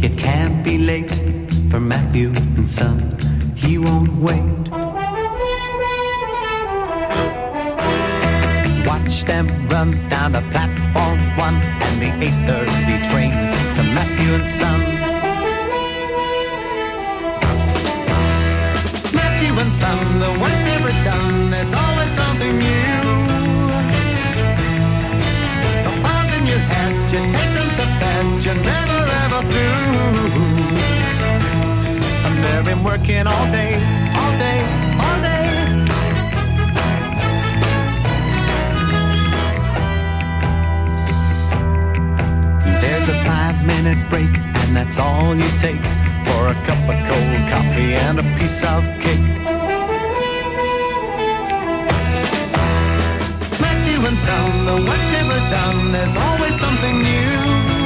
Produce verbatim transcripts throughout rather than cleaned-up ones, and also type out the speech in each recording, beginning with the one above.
It can't be late for Matthew and Son. He won't wait. Watch them run down the platform one and the eight thirty train to Matthew and Son. Matthew and Son, the work's never done. There's always something new. The files in your head, you take them to bed. You're never ever through. And they've been working all day, all day, all day. There's a five-minute break, and that's all you take for a cup of cold coffee and a piece of cake. Matthew and Son, the work's never done. There's always something new.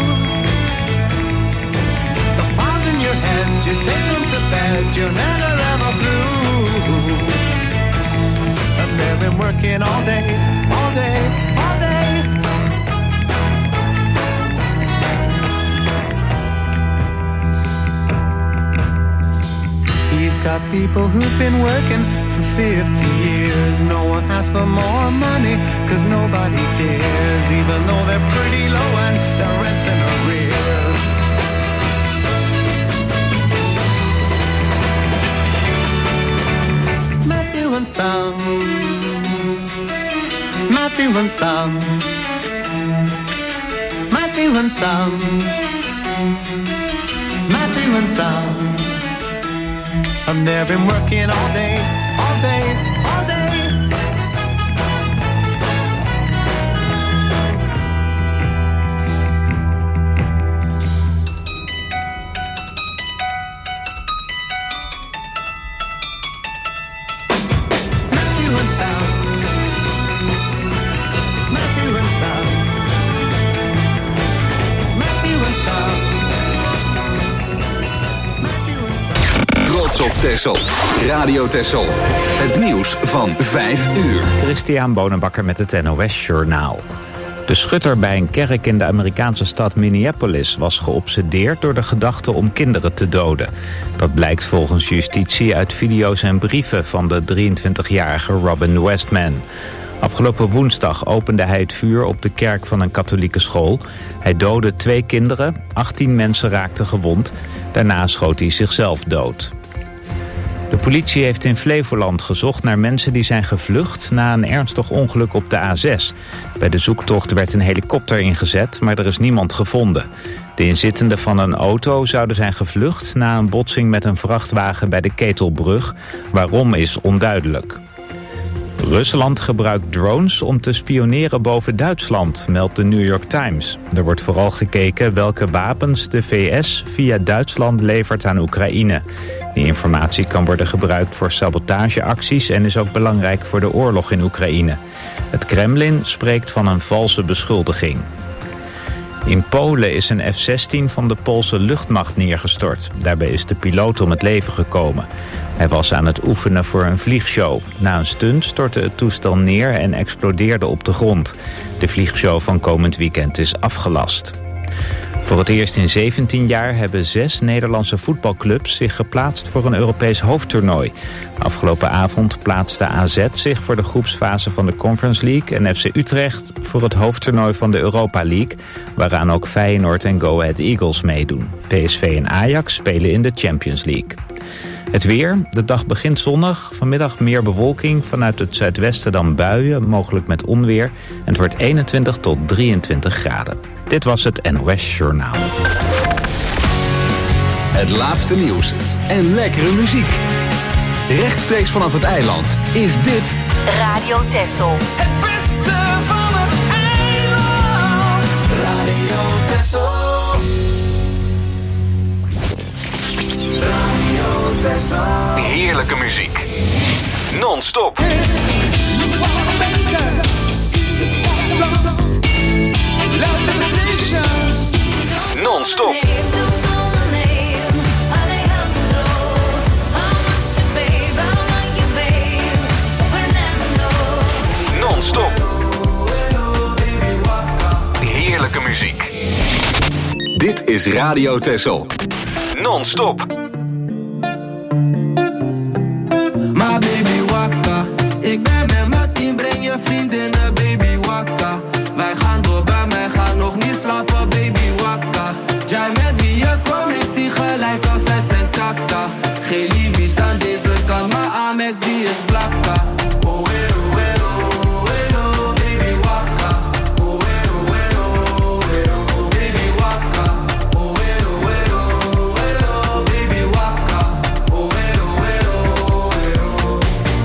The files in your head, you take them to bed. You're never ever through. And they've been working all day, all day, all day. He's got people who've been working for fifty years. No one asks for more money, cause nobody cares. Even though they're pretty low and their rent's in arrears. Matthew and Son, Matthew and Son, Matthew and Son, Matthew and Son. And they've been working all day, all day, all day. Matthew and Son, Matthew and Son, Matthew and Son. Trots op Texel. Radio Texel. Het nieuws van vijf uur. Christian Bonenbakker met het N O S Journaal. De schutter bij een kerk in de Amerikaanse stad Minneapolis was geobsedeerd door de gedachte om kinderen te doden. Dat blijkt volgens justitie uit video's en brieven van de drieëntwintigjarige Robin Westman. Afgelopen woensdag opende hij het vuur op de kerk van een katholieke school. Hij doodde twee kinderen, achttien mensen raakten gewond. Daarna schoot hij zichzelf dood. De politie heeft in Flevoland gezocht naar mensen die zijn gevlucht na een ernstig ongeluk op de A zes. Bij de zoektocht werd een helikopter ingezet, maar er is niemand gevonden. De inzittenden van een auto zouden zijn gevlucht na een botsing met een vrachtwagen bij de Ketelbrug. Waarom is onduidelijk. Rusland gebruikt drones om te spioneren boven Duitsland, meldt de New York Times. Er wordt vooral gekeken welke wapens de V S via Duitsland levert aan Oekraïne. Die informatie kan worden gebruikt voor sabotageacties en is ook belangrijk voor de oorlog in Oekraïne. Het Kremlin spreekt van een valse beschuldiging. In Polen is een F zestien van de Poolse luchtmacht neergestort. Daarbij is de piloot om het leven gekomen. Hij was aan het oefenen voor een vliegshow. Na een stunt stortte het toestel neer en explodeerde op de grond. De vliegshow van komend weekend is afgelast. Voor het eerst in zeventien jaar hebben zes Nederlandse voetbalclubs zich geplaatst voor een Europees hoofdtoernooi. Afgelopen avond plaatste A Z zich voor de groepsfase van de Conference League en F C Utrecht voor het hoofdtoernooi van de Europa League, waaraan ook Feyenoord en Go Ahead Eagles meedoen. P S V en Ajax spelen in de Champions League. Het weer. De dag begint zonnig. Vanmiddag meer bewolking. Vanuit het zuidwesten dan buien, mogelijk met onweer. En het wordt eenentwintig tot drieëntwintig graden. Dit was het N O S Journaal. Het laatste nieuws en lekkere muziek. Rechtstreeks vanaf het eiland is dit Radio Texel. Het beste van het eiland. Radio Texel. Radio Texel. heerlijke muziek. Non-stop. Non-stop. Non-stop. Heerlijke muziek. Dit is Radio Texel. Non-stop. My baby wakka. Ik ben met mijn team, breng je vriendinnen, baby wakka. Wij gaan door, bij mij gaan nog niet slapen, baby wakka. Jij met wie je kwam, ik zie gelijk als zij zijn kaka. Geen limiet aan deze kant, maar Amex die is blakka. Oh, eh, oh, eh, oh, eh, oh, baby wakka. Oh, eh, oh, eh, oh, eh, oh, baby wakka. Oh, eh, oh, eh, oh, eh, oh, baby wakka. Oh, eh, oh, eh, oh, eh, oh.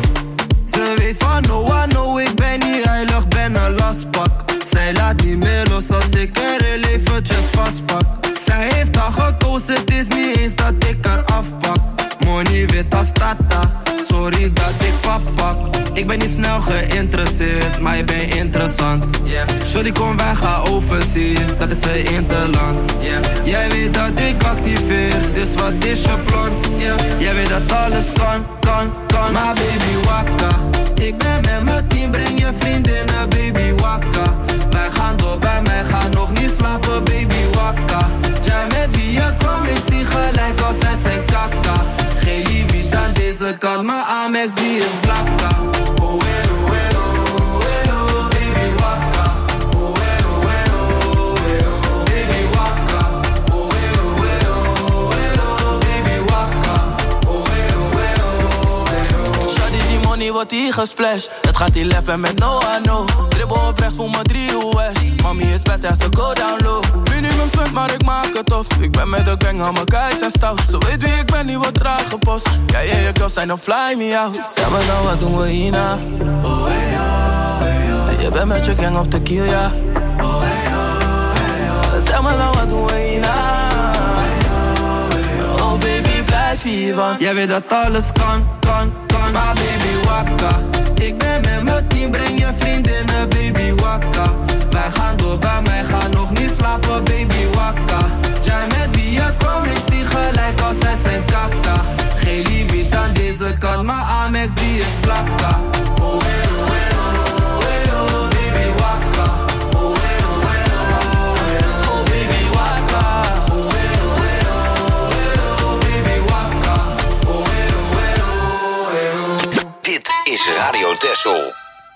Ze weet van no one, no, ik ben niet heilig, ben een lastpak. Zij laat niet meer los als ik er heel eventjes vastpak. Zij heeft al gekozen, het is niet eens dat ik haar afpak. Money wit als tata, sorry dat ik pap pak. Ik ben niet snel geïnteresseerd, maar je bent interessant, yeah. Shorty kom wij gaan overseas, dat is een interland, yeah. Jij weet dat ik activeer, dus wat is je plan, yeah. Jij weet dat alles kan, kan, kan. Maar baby wakka, ik ben met mijn team, breng je vriendinnen, baby wakka. Wij gaan door, bij mij gaan nog niet slapen, baby wakka. Jij met wie je kwam, ik zie gelijk als zij zijn kaka. Geen limiet aan deze kant, maar Amex die is blakka. Oh, eh, oh, eh, oh, eh, oh, baby wakka. Oh, eh, oh, eh, oh, eh, oh, baby wakka. Oh, eh, oh, eh, oh, eh, oh, baby wakka. Oh, eh, oh, eh, oh, eh, oh. Shawty, die money wordt hier gesplashed. Het gaat hier lef en met no I know. Dribbel op rechts voor mijn drie U S. Mami is bad en ze go down low. Minimum stunt, maar ik maak het tof. Ik ben met de gang, hou mijn guys en stout. Ze weet wie ik ben, die wordt traag gepost. Ja, ja, je girls zijn dan fly me out. Zeg me nou, wat doen we hierna? Oh, hey, oh, hey, oh. En je bent met je gang of tequila. Oh, hey, oh, hey, oh. Zeg me nou, wat doen we hierna? Oh, hey, oh, oh, baby, blijf hier, want jij weet dat alles kan, kan, kan. Maar baby, wakka. Ik ben met mijn team, breng je vriendinnen, baby wakka. Wij gaan door, bij mij gaan nog niet slapen, baby wakka. Jij met wie je kwam, ik zie gelijk als zij zijn kaka. Geen limiet aan deze kant, maar Amex die is blakka. Oh, eh, oh, eh, oh, eh, oh, baby wakka. Oh, eh, oh, eh, oh, eh, oh, baby wakka. Oh, eh, oh, eh, oh, eh, oh, baby wakka. Oh, eh, oh, eh, oh, eh, oh. Dit is Radio Texel.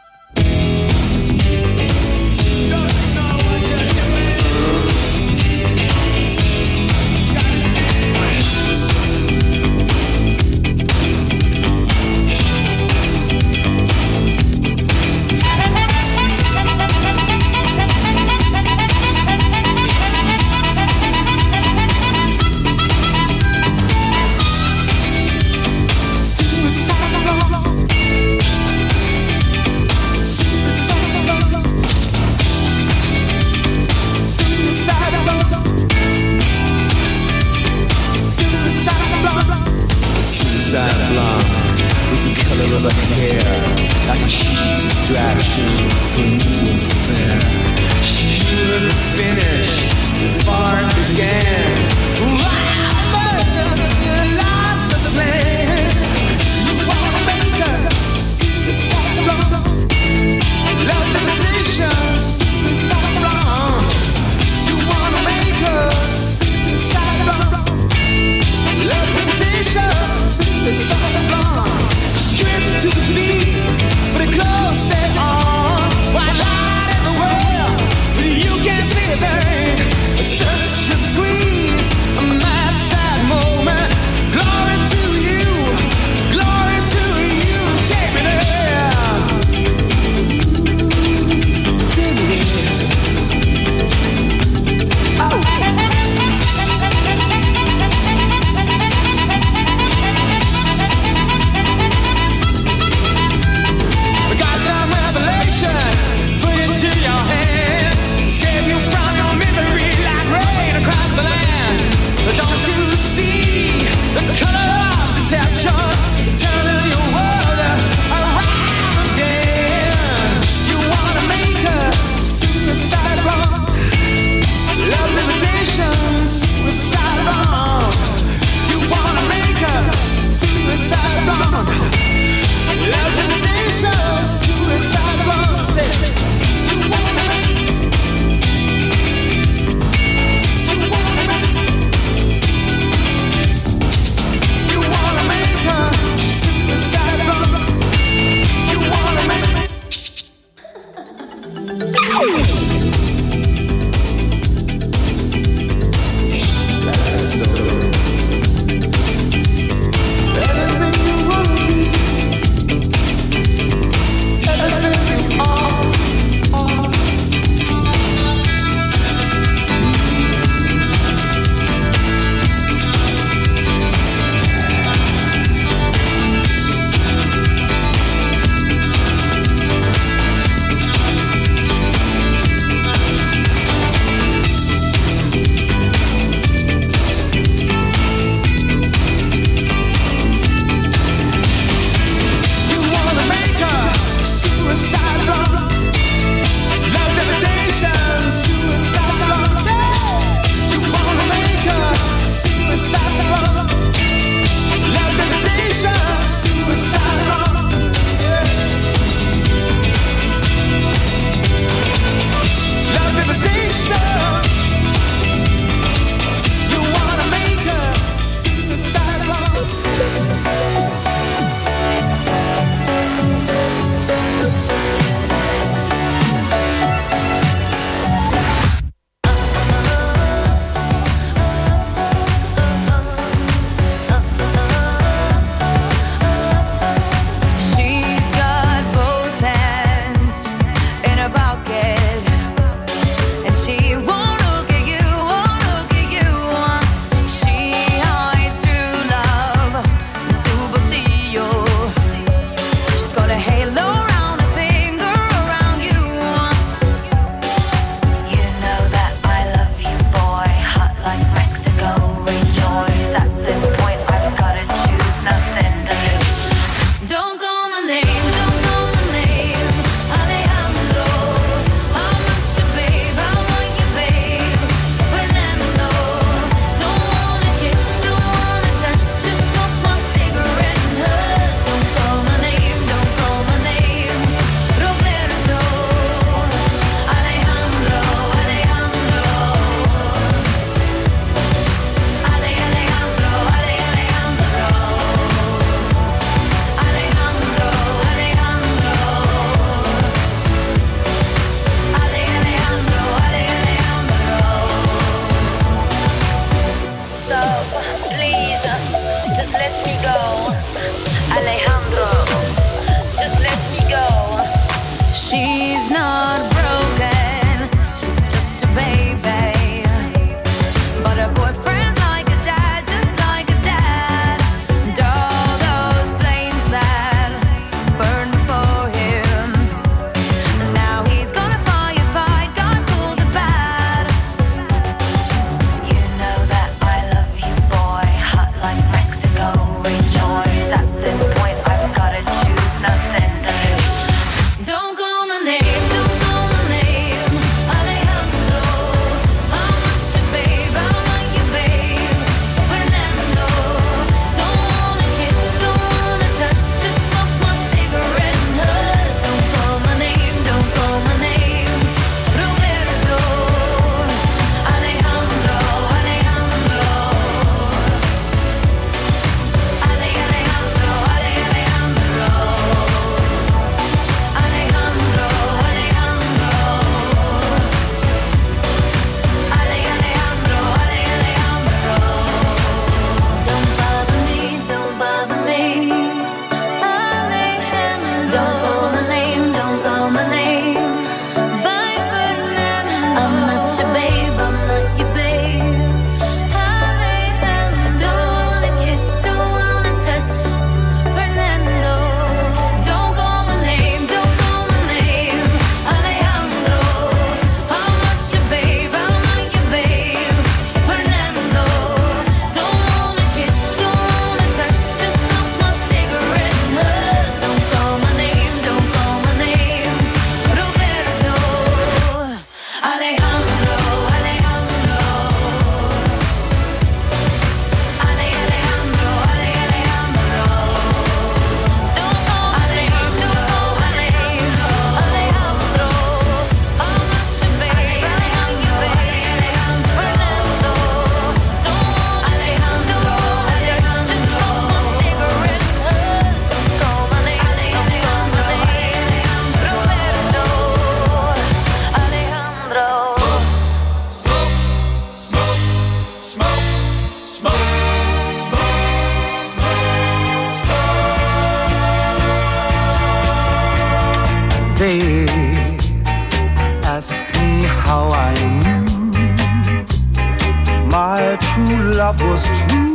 Of her hair, like a cheap distraction from new affair. She wouldn't finish before it began. Wow, but lost the plan. You wanna make her see what's wrong. Love devastation, see what's wrong. You wanna make her see what's wrong. Love devastation, see what's wrong. Stripped to the beat, but the clothes stay on. White light in the world, but you can't see a thing. like Mexico, rejoice. At this point I've gotta choose, nothing to lose. Don't call my name, don't call my name, Alejandro. I'm not your babe, I'm not your babe, Fernando. Don't wanna kiss, don't wanna touch, just smoke my cigarette and hush. Don't call my name, don't call my name, Roberto, Alejandro, Alejandro, Ale, Alejandro, Ale, Alejandro, Alejandro, Alejandro, Ale, Alejandro, Ale, Alejandro. Stop, please, just let me go, Alejandro, just let me go. She's not broken, she's just a baby, but her boyfriend's like a dad, just like a dad. And all those flames that burned for him, now he's gonna firefight, God cool the bad. You know that I love you, boy, hot like Mexico, rejoice. At this point I've gotta choose, nothing to lose. Don't call my name, don't call my name, Alejandro. I'm not your babe, I'm not your babe, Fernando. Don't wanna kiss, don't wanna touch, just smoke my cigarette and hush. Don't call my name, don't call my name, Roberto, Alejandro, Alejandro, Ale, Alejandro, Ale, Alejandro, Alejandro, Alejandro, Ale, Alejandro, Ale, Alejandro. Don't bother me, don't bother me, Alejandro. Don't call my name, don't call my name, bye Fernando. I'm not your babe, I'm not your babe, Alejandro. Don't wanna kiss, don't wanna touch, Fernando. Don't call my name, don't call my name, Alejandro. I'm not your babe, I'm not your babe, Fernando. Don't wanna kiss, don't wanna touch, just smoke my cigarette and hush. Don't call my name, don't call my name, Roberto, Alejandro, Alejandro, Ale, Alejandro, Ale, Alejandro. Don't call my name, don't call my name, Alejandro. I'm not your babe, I'm not your babe, Fernando. Don't Alejandro, Alejandro, just smoke my cigarette and hush. Don't call my name, Alejandro, Alejandro, Roberto, Alejandro. They ask me how I knew my true love was true.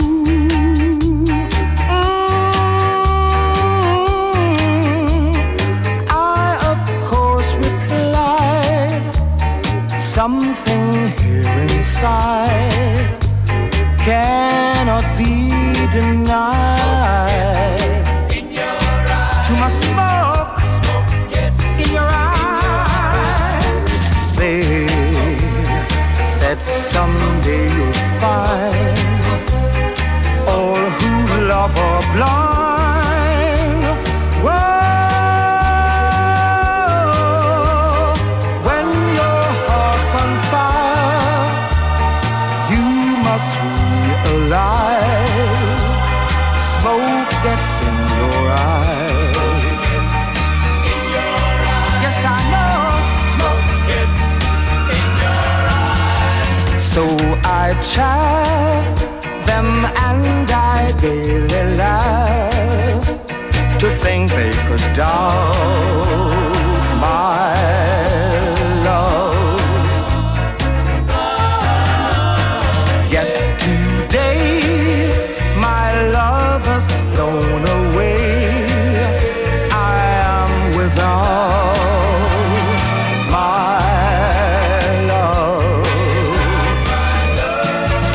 Mm, I of course replied, something here inside cannot be denied. Too much smoke in your eyes. They said someday you'll find all who love are blind. Whoa, when your heart's on fire, you must realize smoke gets in your eyes. Yes, I know smoke gets in your eyes. So I chaff them and I daily laugh to think they could doubt my love. Yet today my love has flown away. I am without my love.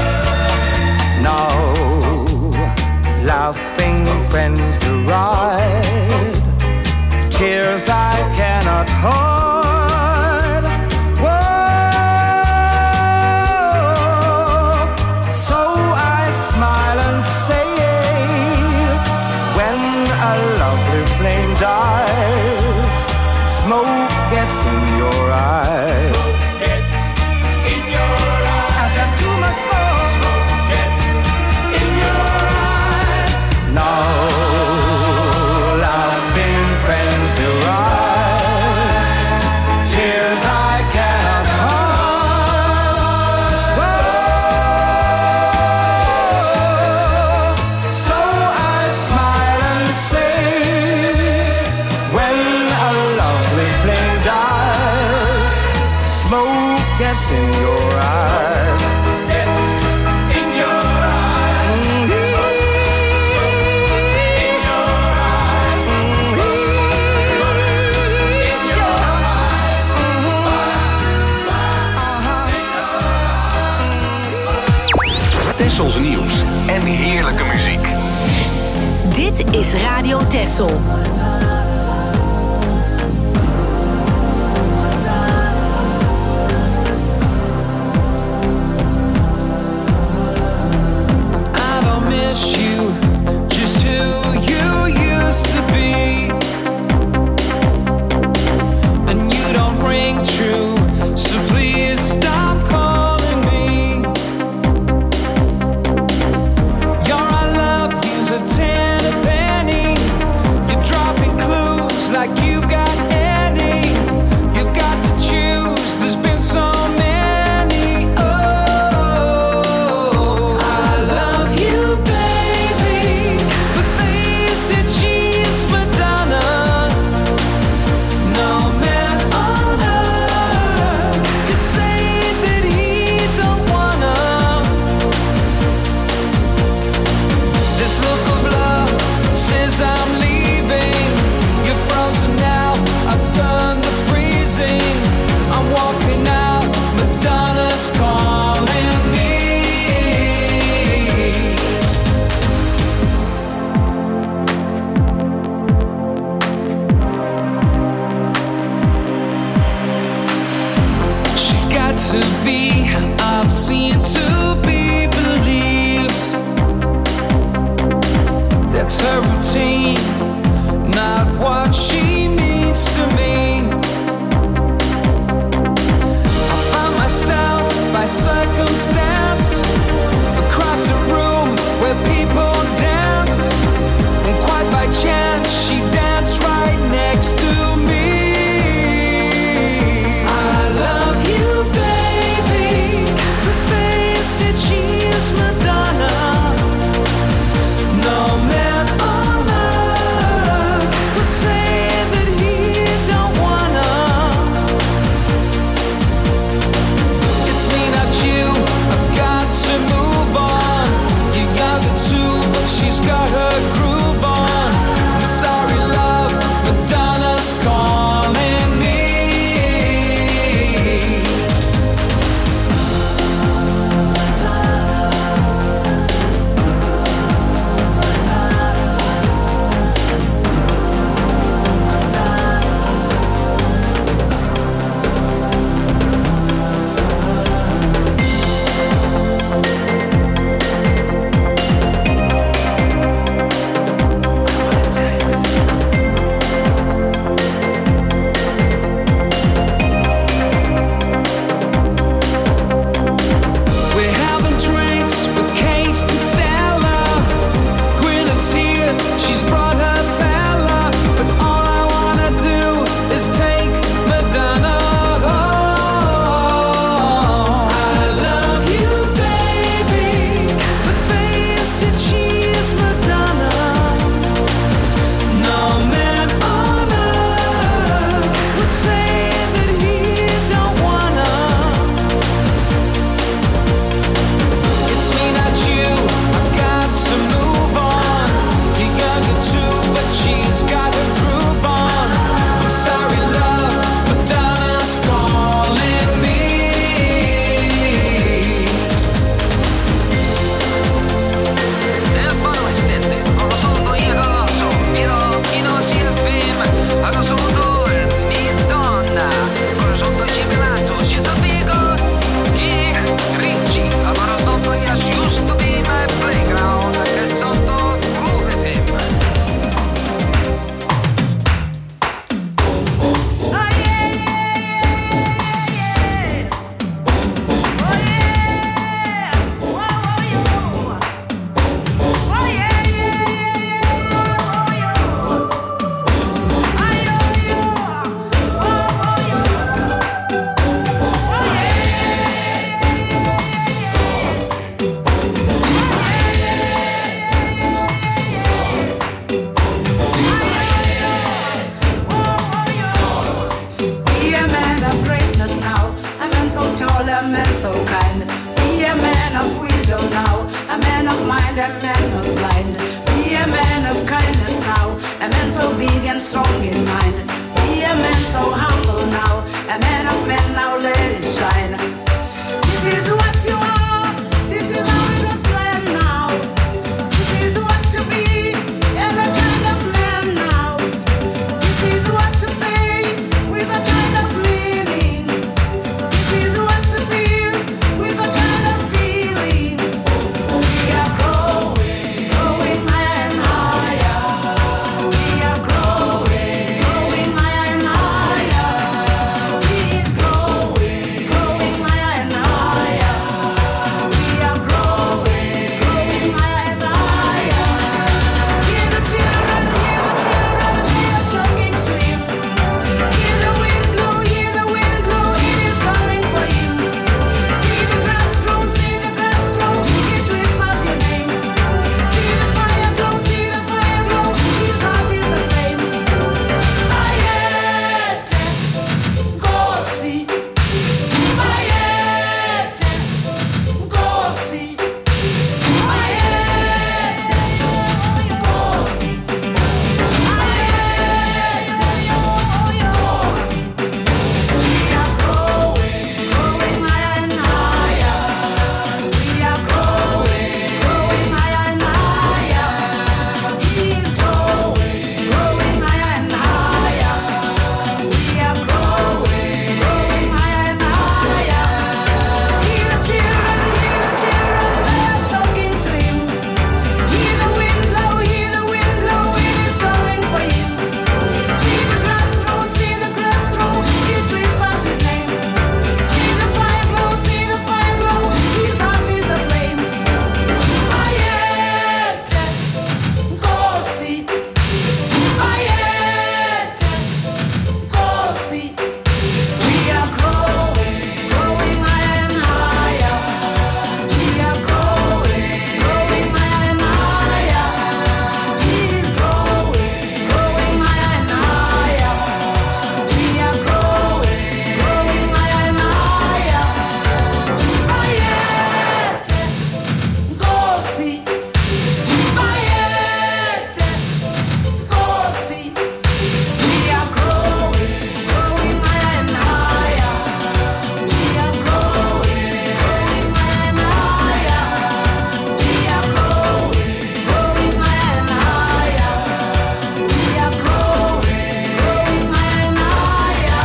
friends deride, tears I cannot hide. Whoa. So I smile and say, when a lovely flame dies, smoke gets in your eyes. Smoke gets in your eyes. As there's too much smoke, smoke gets in your eyes. now laughing friends deride, tears I cannot hide. Whoa. So I smile and say, when a lovely flame dies, smoke gets in your eyes. Gets in your eyes. Smoke, smoke in your eyes. Smoke, smoke in your eyes. Tessels nieuws en heerlijke muziek. Dit is Radio Tessel. I don't miss you, just who you used to be. And you don't ring true, so please stop calling me. Your I love you's a ten a penny. You're dropping clues like you got any. You've got to choose, there's been so many. Oh, I love you, baby, but they said she's Madonna. No man on earth could say that he don't wanna. This look of love says I'm leaving. You're frozen now, I've done the freezing. I'm walking out, Madonna's calling me. She's got to be obscene to be believed. That's her routine, not what she means to me. I find myself by circumstance across a room where people dance, and quite by chance she danced right next to me. I love you, baby, but they said she is Madonna. No man on earth would say that he don't wanna. It's me, not you, a blind and men are blind. Be a man of kindness now, a man so big and strong in mind. Be a man so humble now, a man of men now, let it shine. This is what you are, this is how it was planned now. This is what to be, and that kind of man now. This is what to say, with a kind of meaning. This is what to feel, with a kind of feeling. We are growing, growing higher and higher. We are growing, growing higher and higher. He is growing, growing higher and higher. We are growing, growing higher and higher. Hear the children, hear the children, they are talking to him. Hear the wind blow, hear the wind blow, it is calling for him. See the grass grow, see the grass grow, it whispers your name. See the fire glow, see the fire glow, his heart is the flame. Ayete, Nkosi. Ayete, Nkosi. Ayete, Nkosi. Ayete, Nkosi. We are growing, growing higher and higher. We are growing, growing higher and higher. He is growing, growing higher and higher. We are growing, growing higher and higher. Hear the children, hear the children, they are talking to him. Hear the wind blow, hear the wind blow, it is calling for him. See the grass grow, see the grass grow, it whispers his name. See the fire glow, see the fire glow, his heart is the flame. Ayete, Nkosi. Ayete, Nkosi. We are growing, growing higher and higher. We are growing, growing higher and higher. He is growing, growing higher and higher. We are growing, growing higher and higher. Ayete, Nkosi. Ayete, Nkosi. We are growing, growing higher and higher. We are growing, growing higher and higher. We are growing, growing higher and higher. We are growing, growing higher and higher.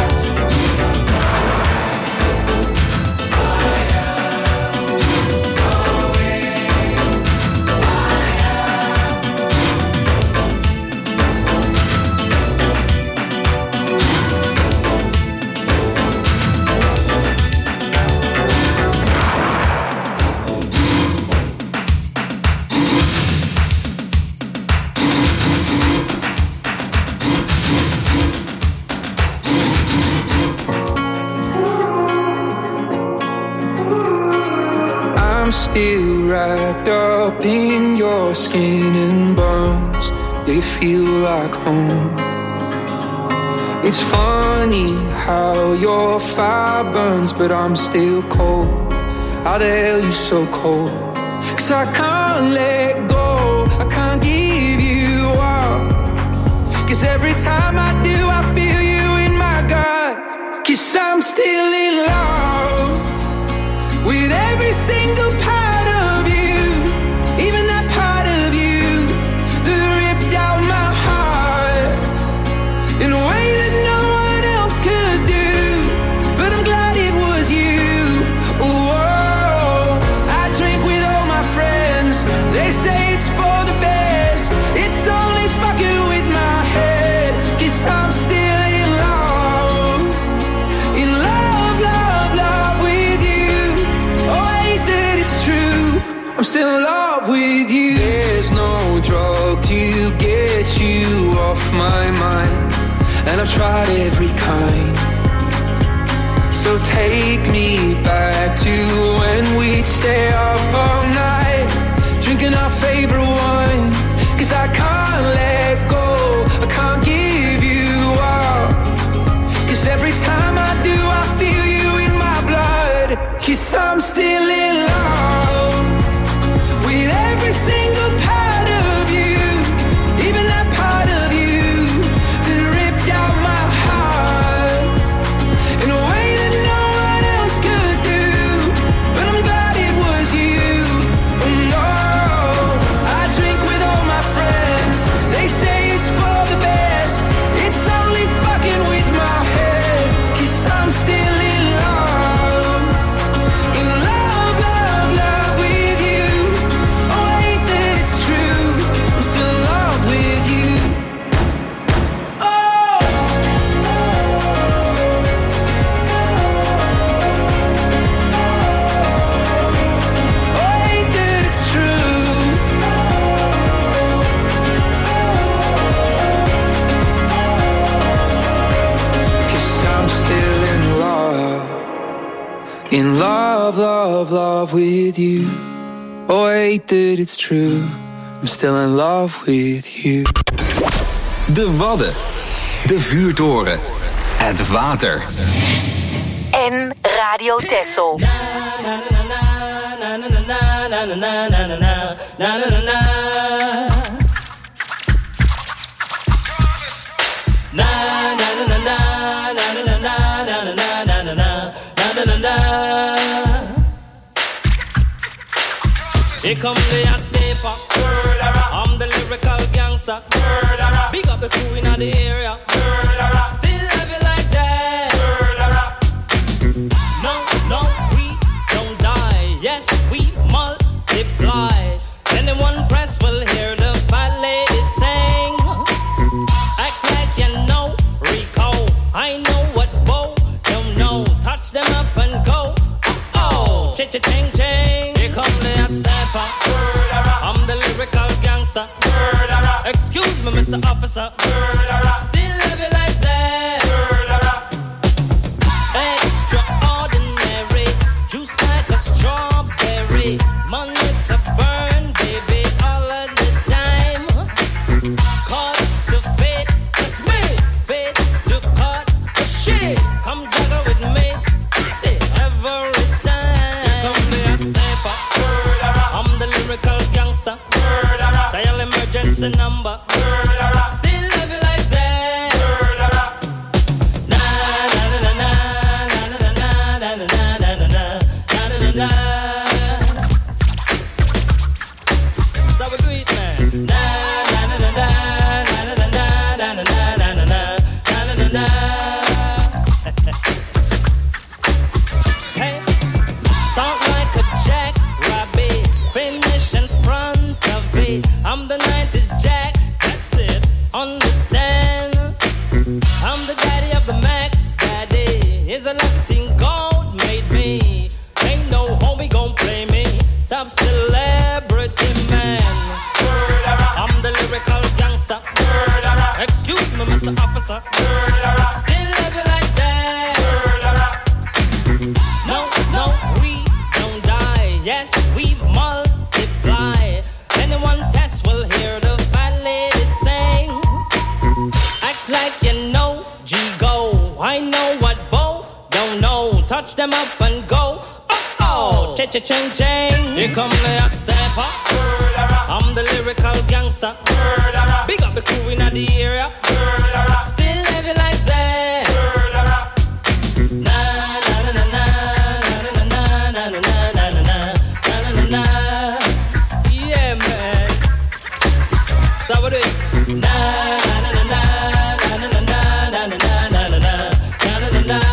I'm still wrapped up in your skin and bones. They feel like home. It's funny how your fire burns, but I'm still cold. How the hell you so cold? Cause I can't let go, I can't give you up. Cause every time I do, I feel you in my guts. Cause I'm still in love with every single part of you, even that part of you that ripped out my heart in a way that no one else could do. But I'm glad it was you. Whoa, I drink with all my friends. They say it's for the best. It's only fucking with my head. Cause I'm still in love, in love, love, love with you. Oh, I hate that it's true, I'm still in love with you. There's no drug to get you off my mind, and I've tried every kind. So take me back to when we'd stay up all night, drinking our favorite wine. Cause I can't let go, I can't give you up. Cause every time I do, I feel you in my blood. Cause I'm still in love with every love, love with you. Oh, I hate that it's true. I'm still in love with you. De Wadden. De vuurtoren. Het water. En Radio Texel. Here come the hot stepper. I'm the lyrical gangster. Big up the crew in the area. Still love it like that. No, no, we don't die. Yes, we multiply. Anyone press will hear the fat lady sing. Act like you know Rico. I know what Bo don't know. Touch them up and go. Oh, cha-cha-ching, ching. Here come the hot stepper. I'm the lyrical gangster. Excuse me, Mister Officer. Still love it like that. Extraordinary. Juice like a strawberry. Money to burn, baby, all of the time. Caught the fate, it's me. Fate to cut the shit. Come juggle with me. See, every time. Here come the hot stepper. I'm the lyrical gangster. Dial emergency number. Still love you like that. Na na na na na na na na na na na na na na. So we do it, man. Na na na na na na na na na na na na na na na. Hey, start like a jackrabbit, finish in front of it. I'm the nineties Jack, that's it, understand? I'm the daddy of the Mac, daddy. Is a Latin gold made me. Ain't no homie gon' play me. Top celebrity man. I'm the lyrical gangster. Excuse me, Mister Officer. Still love you like that. No, no, we don't die. Yes, we multiply. Anyone test will hear the fat lady sing. Act like you know G-Go. I know what Bo don't know. Touch them up and go. Oh, cha-cha-ching-ching. Here come the hot stepper. I'm the lyrical gangster. Big up the crew in the area. Still love you like that. Na na na na na na na na na na na na na na. Yeah, man. So what do it? Na na na na na na na na na na na na na na na.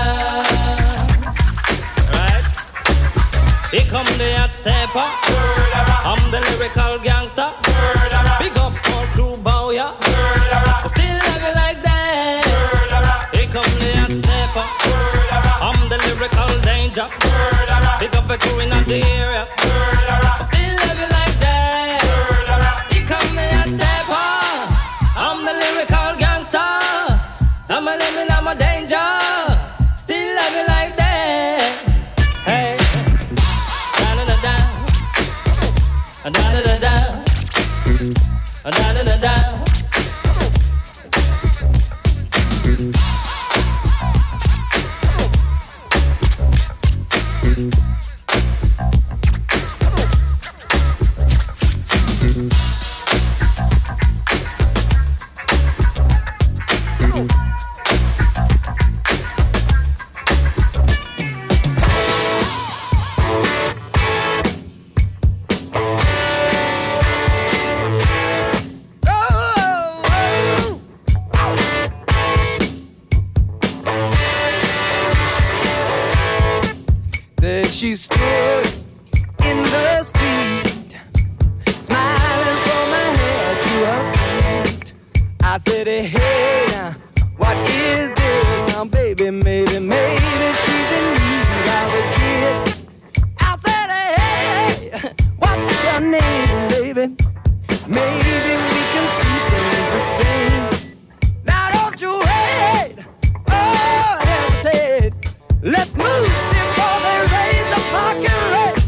Right? Here come the hot stepper. I'm the lyrical gangster. Big up all crew, bow ya. Still love you like that. Here come the hot stepper. I'm the lyrical danger. Big up the crew in the area. Still love you like that. Here come the hot stepper. I'm the lyrical gangster. I'm a lemon, I'm a danger. Still love you like that. Hey, da da da da, da da da da, da da da da. She stood in the street, smiling from her head to her feet. I said, hey, now, what is this? Now, baby, maybe, maybe she's in need of a kiss. I said, hey, what's your name, baby? Maybe we can see things the same. Now, don't you wait, oh, hesitate. Let's move before they raise the fucking rate.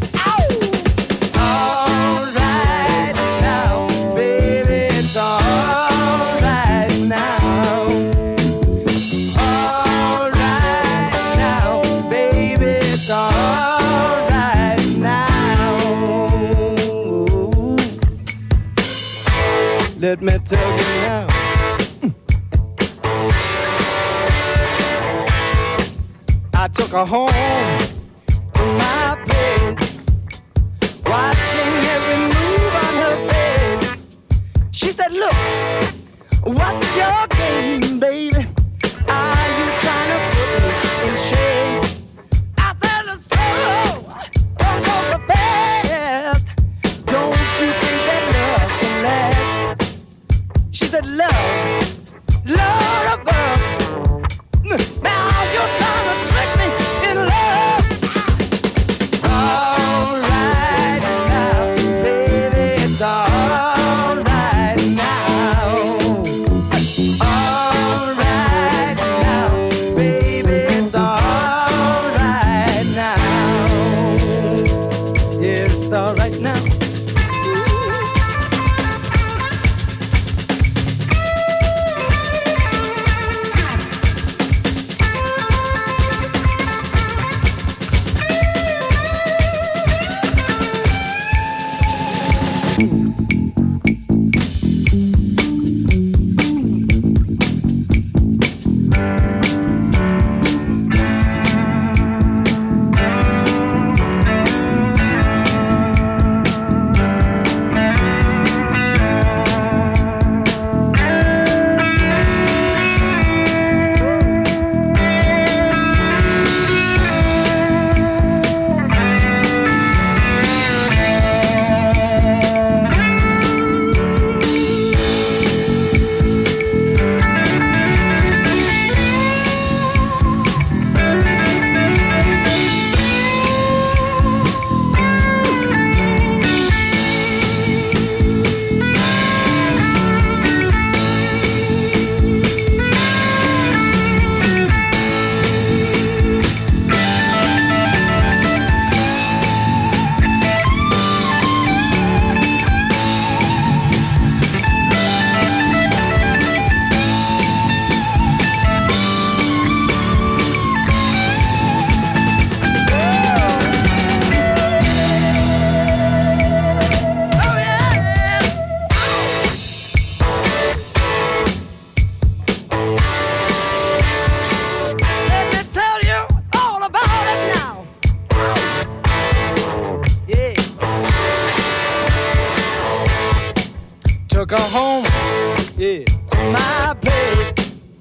let me tell you now. I took her home to my place, watching every move on her face. She said, look, what's your game, baby? Are you trying to put me in shame? I said, slow, don't go so fast. Don't you think that love can last? She said, love, love above. Now you're trying to trick me in love. All right now, baby, it's all right now. All right now, baby, it's all right now. Yeah, it's all right now. Took her home, yeah, to my place,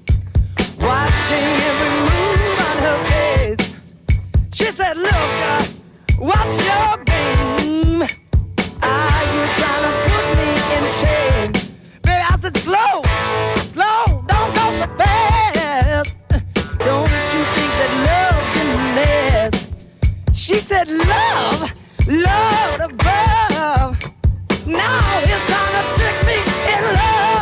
watching every move on her face. She said, look, uh, what's your game? Are you trying to put me in shame? Baby, I said, slow, slow, don't go so fast. Don't you think that love can last? She said, love, love above. Now it's time to trick me in love.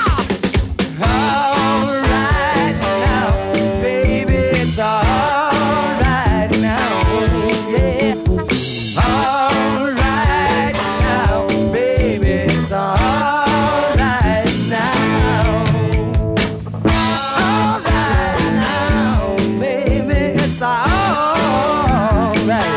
All right now, baby, it's all right now, yeah. All right now, baby, it's all right now. All right now, baby, it's all right.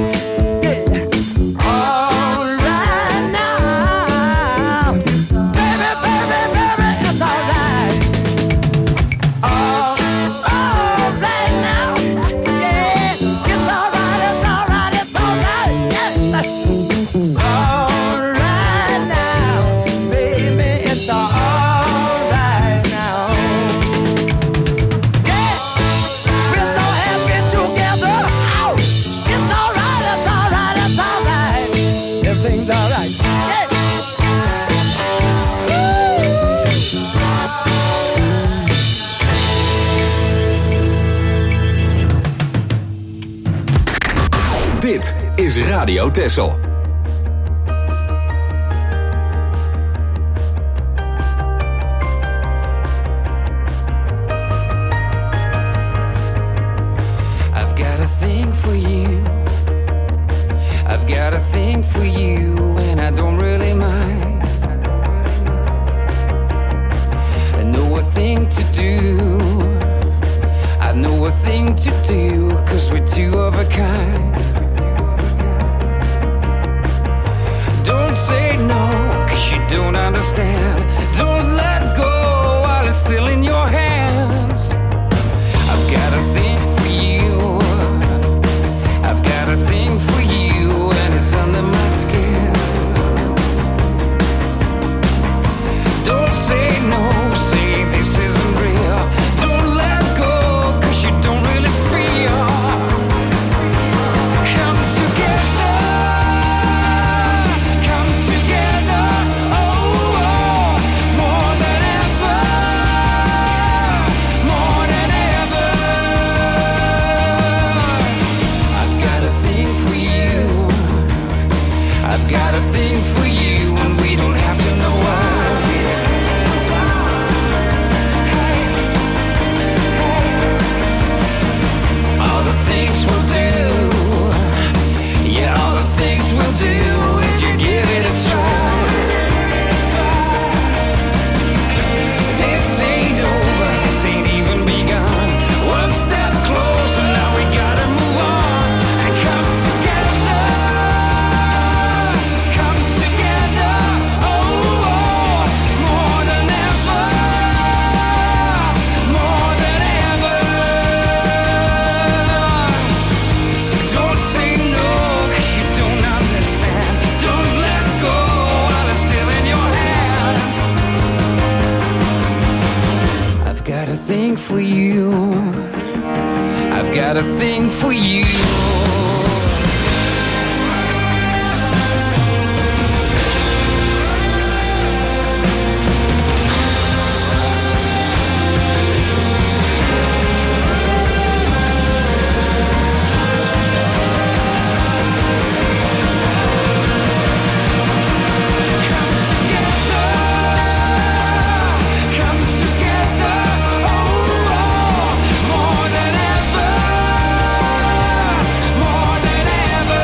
Dit is Radio Texel. I've got a thing for you. I've got a thing for you, and I don't really mind. I know a thing to do. I know a thing to do, 'cause we're two of a kind. understand. Don't let go while it's still in your hands. I've got a thing for you. I've got a thing for you, and it's under my skin. Don't say no, say this isn't real. Don't let go, cause you don't really feel. Come together, come together, oh, oh, more than ever, more than ever. I've got a thing for you, I've got a thing for you, and we don't have to know why. All the things we'll do, yeah, all the things we'll do if you give it a try. This ain't over, this ain't even begun. One step closer, now we gotta move on and come together, come together, oh, oh, more than ever, more than ever. Don't say no, cause you don't understand. Don't let go while it's still in your hands. I've got a thing for you. I've got a thing for you. Come together, come together, oh, oh, more than ever, more than ever.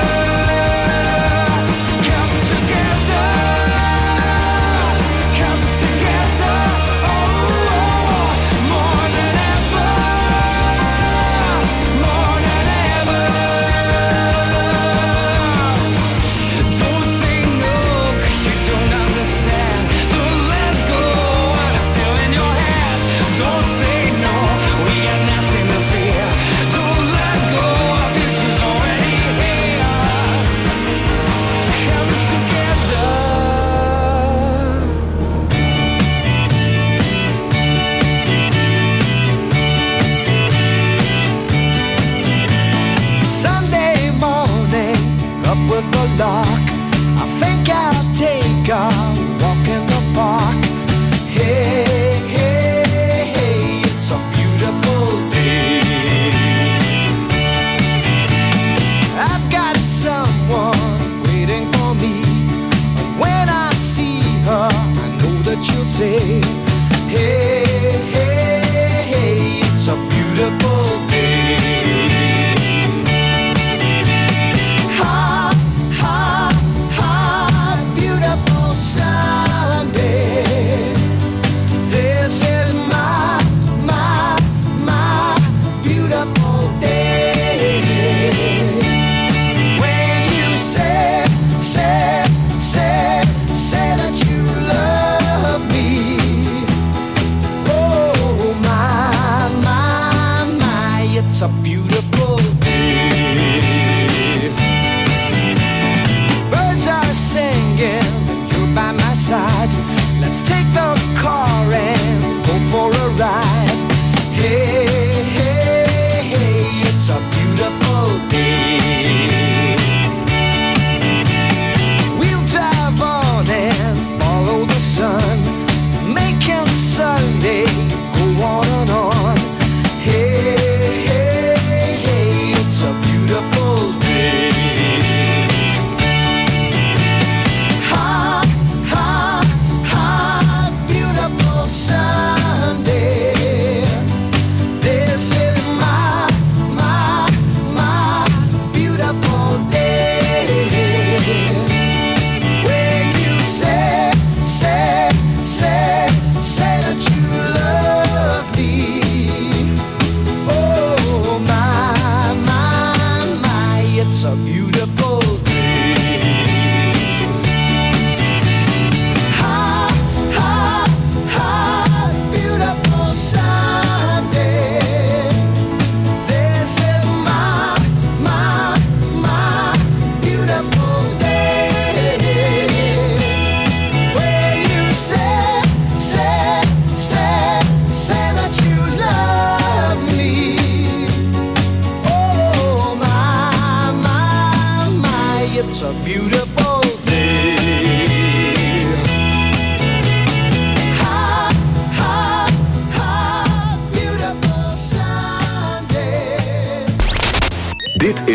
Come together, come together, oh, oh, more than ever, more than ever. Don't say no, cause you don't understand. Don't let go while it's still in your hands. Don't say no, we got nothing to fear. Don't let go, our future's already here. Come together. Sunday morning, up with the lark. I think I'll take a walk in the park. Hey, hey, hey, it's a beautiful day. I've got someone waiting for me. And when I see her, I know that she'll say, hey, hey, hey, it's a beautiful day. Ha, ha, ha, beautiful sun.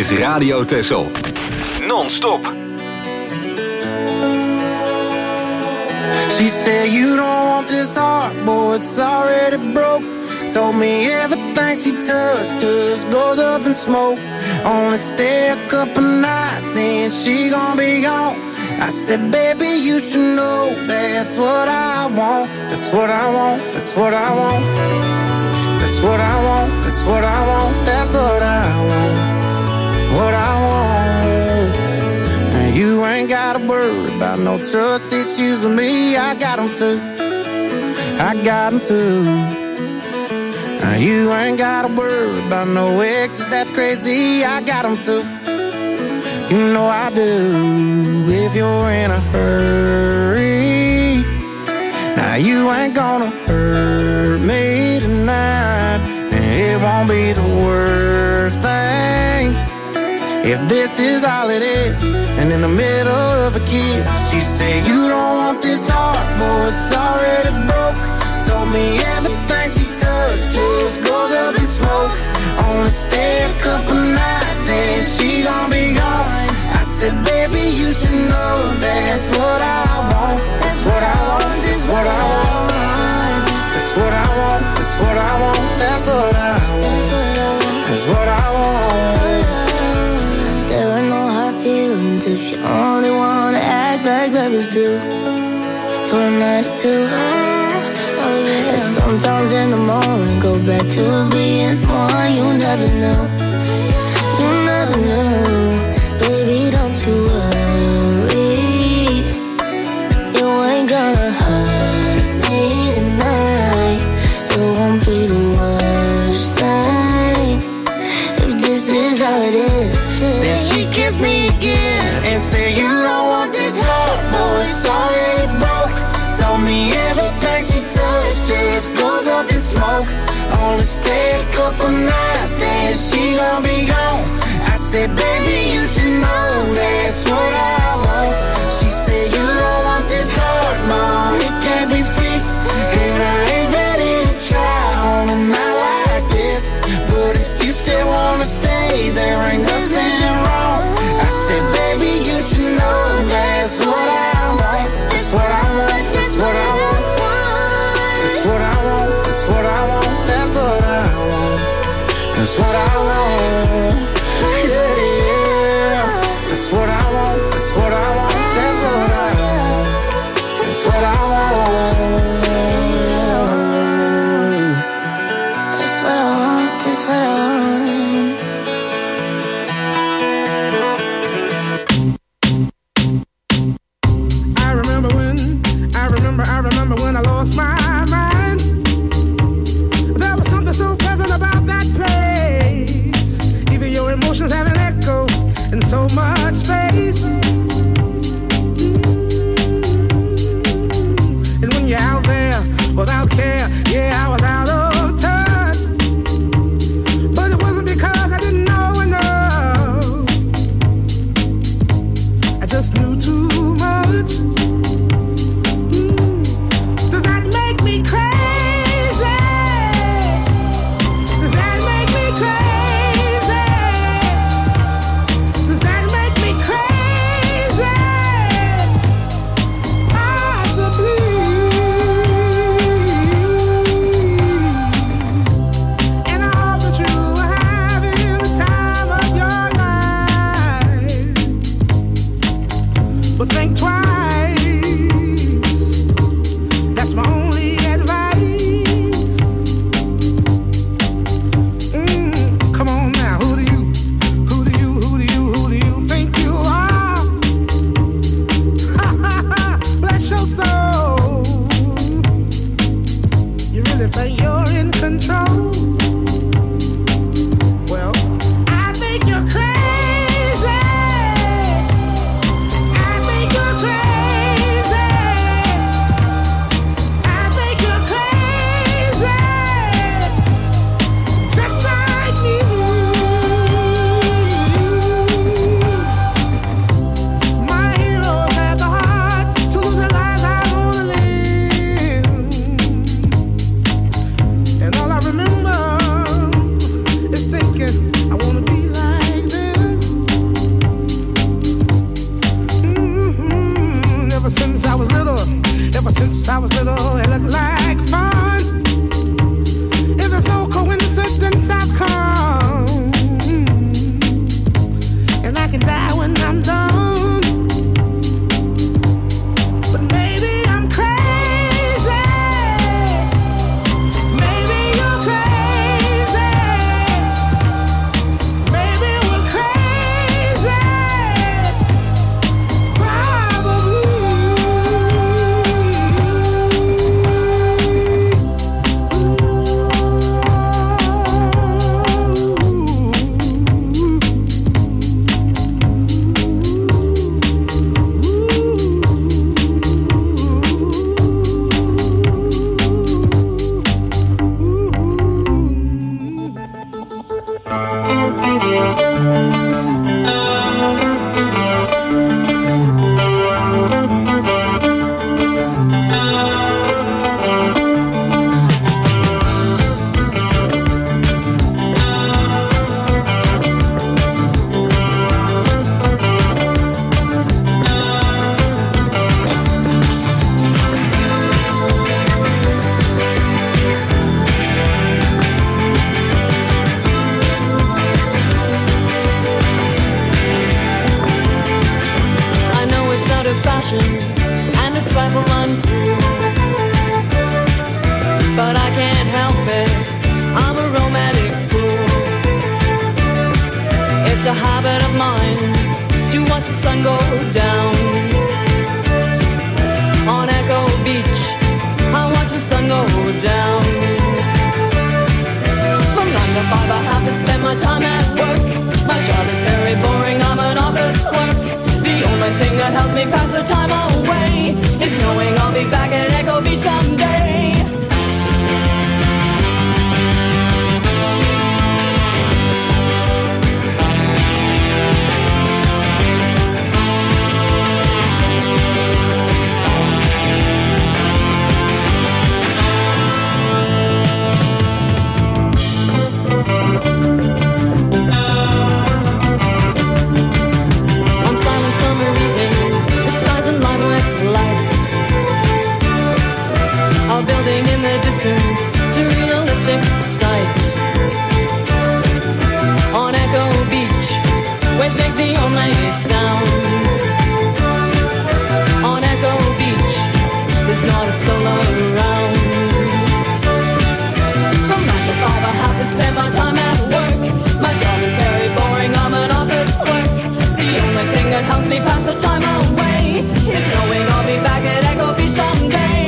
is Radio Texel. Non-stop. She said you don't want this heart, boy, it's already broke. Told me everything she touched just goes up in smoke. Only stay a couple nights, then she gon' be gone. I said, baby, you should know that's what I want. That's what I want, that's what I want. That's what I want, that's what I want. That's what I want, what I want. And you ain't gotta worry about no trust issues with me. I got them too, I got them too. Now you ain't gotta worry about no exes, that's crazy. I got them too, you know I do. If you're in a hurry, now you ain't gonna hurt me tonight. And it won't be the worst thing if this is all it is. And in the middle of a kiss, she said you don't want this heart, boy, it's already broke. Told me everything she touched just goes up in smoke. Only stay a couple nights, then she gon' be gone. I said, baby, you should know that's what I want. That's what I want, that's what I want. That's what I want, that's what I want. That's what I want, that's what I want. There are no hard feelings if you only wanna act like lovers do. For a night or two, oh yeah. And sometimes in the morning go back to being someone you never knew. You never knew. Baby, don't you worry, you ain't gonna hurt me tonight. It won't be the worst thing if this is all it is. Then she kissed me again and said you don't want this heart, boy, it's already broke. Told me everything she touched just goes up in smoke. Only stay a couple nights, then she gon' be gone. I said, baby, you should know that's what I want. She said, you don't want this heart, no, it can't be fixed. And I ain't ready to try on a night like this. But if you still wanna stay, there ain't nothing wrong. I said, baby, you should know that's what I want. That's what I want, that's what I want. That's what I want, that's what I want. That's what I want, that's what I want. That's what I want, that's what I want, that's what I want, that's what I want. That's what I want, that's what I want. I remember when, I remember, I remember when I lost my mind. There was something so pleasant about that place. Even your emotions have an echo in so much space. And when you're out there without care, yeah, I was out of touch. But it wasn't because I didn't know enough. I just knew too much. Does that make me crazy? Does that make me crazy? Does that make me crazy? Possibly. And I hope that you are having the time of your life. But think twice. That's my only advice. Mm, come on now, who do you, who do you, who do you, who do you think you are? Ha ha ha, bless your soul. You really think you're in control? Well, I think you're crazy. I think you're crazy. ever since I was little, ever since I was little, it looked like fun. If there's no coincidence, I've come, and I can die when I'm done. But maybe I'm crazy. Maybe you're crazy. Maybe we're crazy. And a trifle untrue, but I can't help it, I'm a romantic fool. It's a habit of mine to watch the sun go down. On Echo Beach, I watch the sun go down. From nine to five I have to spend my time at work. My job is very boring, I'm an office clerk. The only thing that helps me pass the time away is knowing I'll be back at Echo Beach someday. Building in the distance, surrealistic sight. On Echo Beach, waves make the only sound. On Echo Beach, there's not a soul around. From nine to five I have to spend my time at work. My job is very boring, I'm an office clerk. The only thing that helps me pass the time away is knowing I'll be back at Echo Beach someday.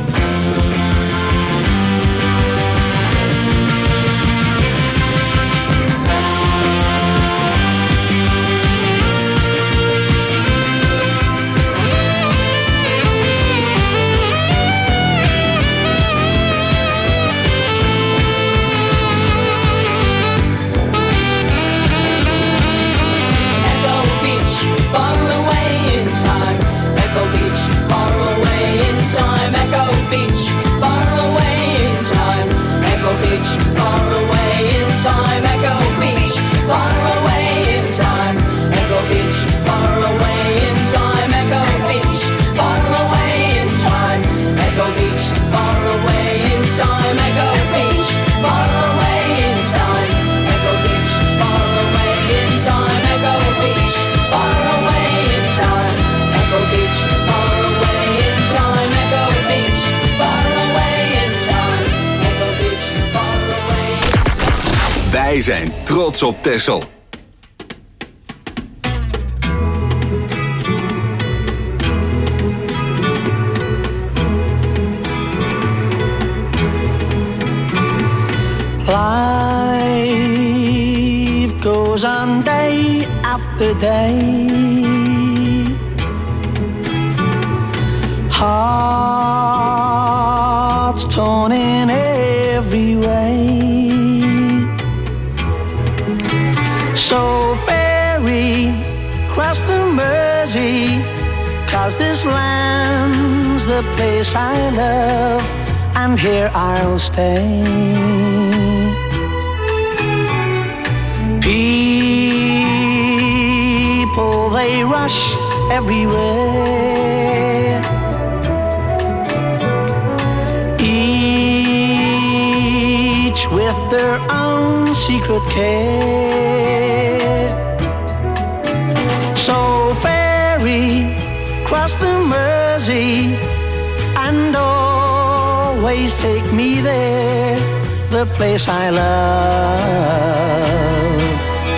Far away in time, Echo Beach, far away in time, Echo Beach, far away in time, Echo Beach, far away in time, Echo Beach, far away in time, Echo Beach, far away in time, Echo Beach, far away in time, Echo Beach, far away in time, Echo Beach, far away in time, Echo Beach, far away in time, Echo Beach, far away in time, Echo Beach, far away in time, Echo Beach, far away in time, Echo Beach, far away. Wij zijn trots op Texel. Life goes on day after day. Hearts torn in every way. So ferry cross the Mersey, 'cause this land's the place I love, and here I'll stay. People, they rush everywhere. secret care. So ferry, cross the Mersey, and always take me there, the place I love.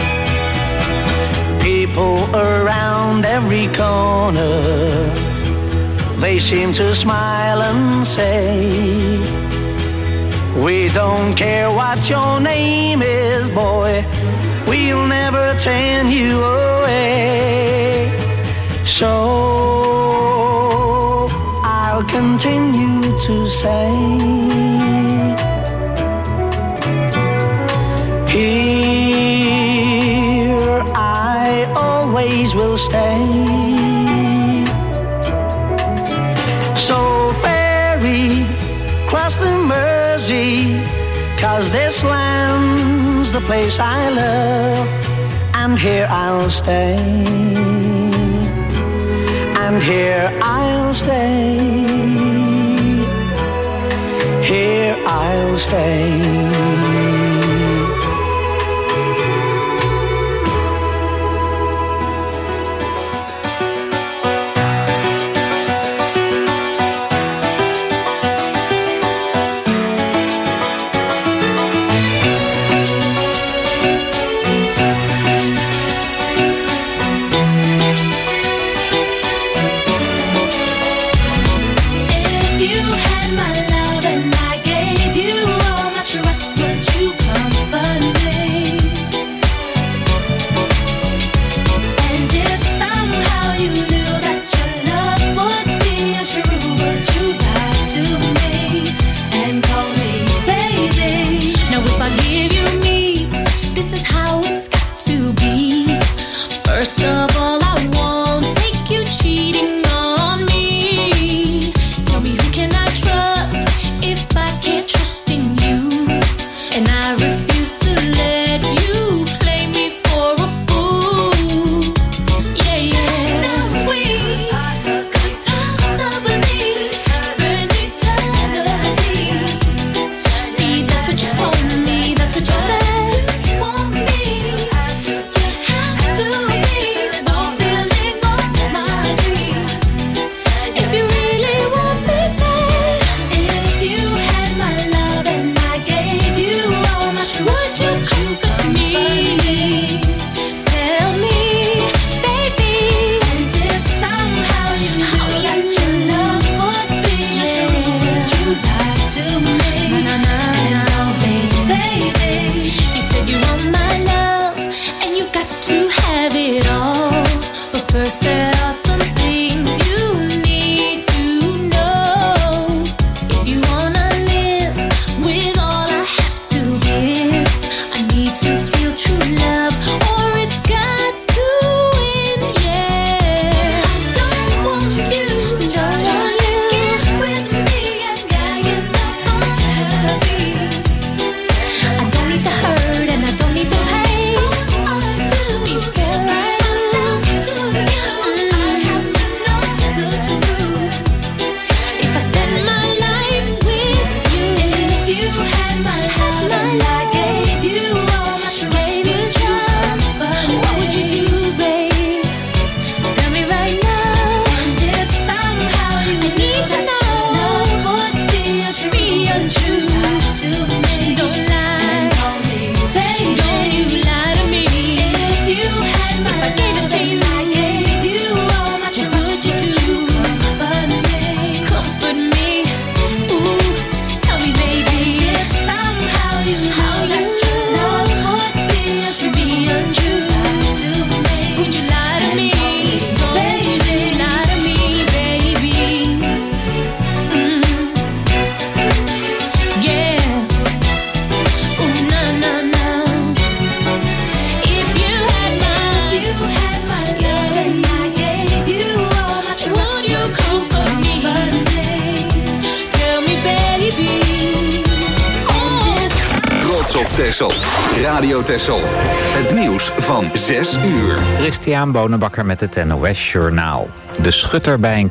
People around every corner, they seem to smile and say, we don't care what your name is, boy, we'll never turn you away. So I'll continue to say, here I always will stay. So ferry, cross the Mersey, 'cause this land's the place I love, and here I'll stay, and here I'll stay, here I'll stay. Texel. Radio Texel. Het nieuws van zes uur. Christian Bonenbakker met het N O S Journaal. De schutter bij een